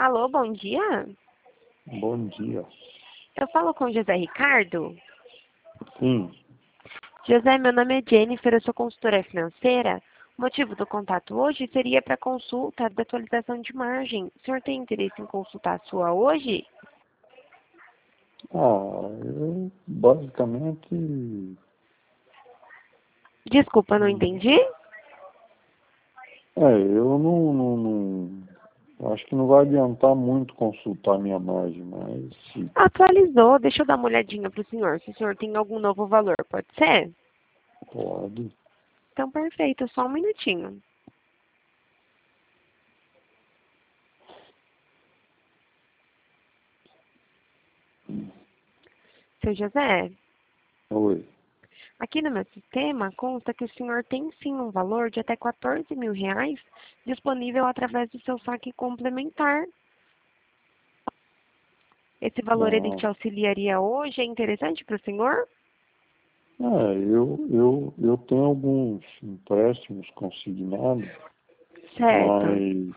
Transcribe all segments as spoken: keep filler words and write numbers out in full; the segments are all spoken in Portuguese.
Alô, bom dia. Bom dia. Eu falo com o José Ricardo. Sim. José, meu nome é Jennifer, eu sou consultora financeira. O motivo do contato hoje seria para consulta da atualização de margem. O senhor tem interesse em consultar a sua hoje? Ah, eu basicamente. Desculpa, não entendi. É, eu não, não, não- acho que não vai adiantar muito consultar minha margem, mas se Atualizou, deixa eu dar uma olhadinha para o senhor, se o senhor tem algum novo valor, pode ser? pode. Então, perfeito, só um minutinho. Seu José, Oi. aqui no meu sistema consta que o senhor tem sim um valor de até quatorze mil reais disponível através do seu saque complementar. Esse valor ele Ah, te auxiliaria hoje? É interessante para o senhor? é, eu, eu, eu tenho alguns empréstimos consignados, Certo, mas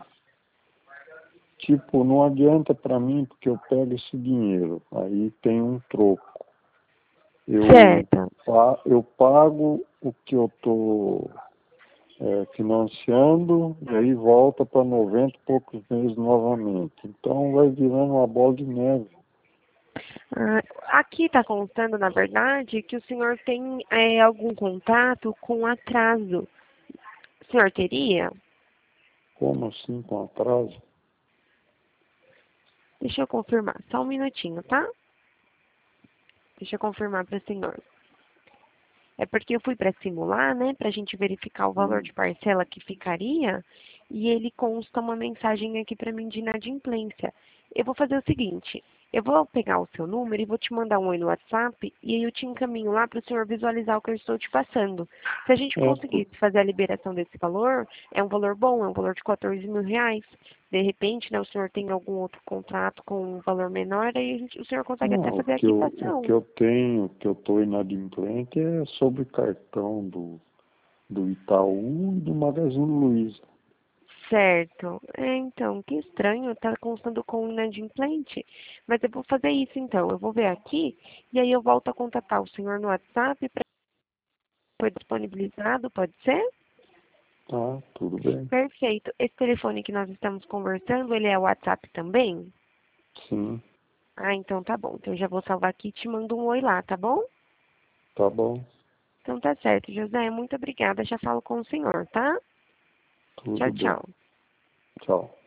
tipo, não adianta para mim porque eu pego esse dinheiro, aí tem um troco. Eu, certo. pa- eu pago o que eu estou é, financiando e aí volta para noventa e poucos meses novamente. Então vai virando uma bola de neve. Ah, aqui está constando, na verdade, que o senhor tem é, algum contato com atraso. O senhor teria? Como assim com atraso? Deixa eu confirmar, só um minutinho, tá? Deixa eu confirmar para o senhor. É porque eu fui para simular, né, para a gente verificar o valor Hum. de parcela que ficaria, e ele consta uma mensagem aqui para mim de inadimplência. Eu vou fazer o seguinte, eu vou pegar o seu número e vou te mandar um oi no WhatsApp, e aí eu te encaminho lá para o senhor visualizar o que eu estou te passando. Se a gente É, tu- conseguisse fazer a liberação desse valor, é um valor bom, é um valor de quatorze mil reais. De repente, né, o senhor tem algum outro contrato com um valor menor, aí a gente- o senhor consegue até não, o fazer a que eu, o que quitação. eu tenho, o que eu estou inadimplente é sobre cartão do, do Itaú e do Magazine Luiza. Certo. É, então, que estranho, tá constando com inadimplente. Mas eu vou fazer isso então. Eu vou ver aqui e aí eu volto a contatar o senhor no WhatsApp para foi disponibilizado, pode ser? Tá, tudo bem. Perfeito. Esse telefone que nós estamos conversando, ele é o WhatsApp também? Sim, Ah, então tá bom. Então eu já vou salvar aqui e te mando um oi lá, tá bom? tá bom. Então tá certo, José. Muito obrigada. Já falo com o senhor, tá? Tchau, Tudo bem. tchau. Tchau.